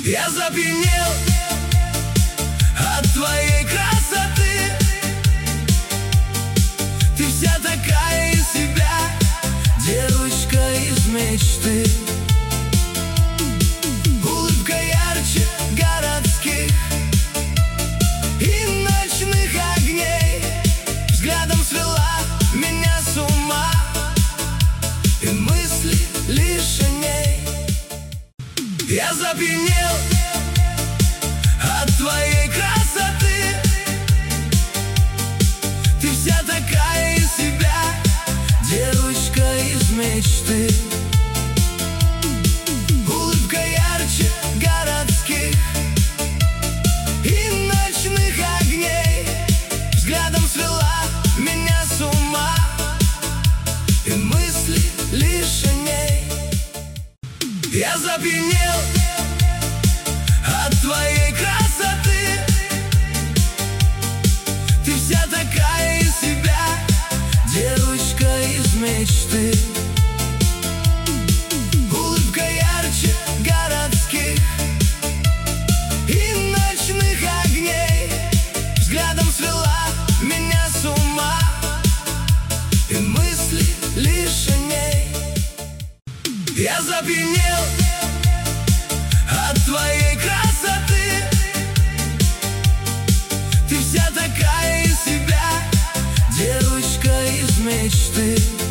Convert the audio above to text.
Я запьянел от твоей красоты. Ты вся такая из себя, девочка из мечты. Улыбка ярче городских и ночных огней. Взглядом свела меня с ума, и мысли лишь о ней. Я запьянел от твоей красоты. Ты вся такая из себя, девочка из мечты. Улыбка ярче городских и ночных огней. Взглядом свела меня с ума, и мысли лишь о ней. Я запьянел от твоей красоты. Ты вся такая из себя, девочка из мечты. Улыбка ярче городских и ночных огней. Взглядом свела меня с ума, и мысли лишь о ней. Я запьянел от твоей красоты. Ты вся такая из себя, девочка из мечты.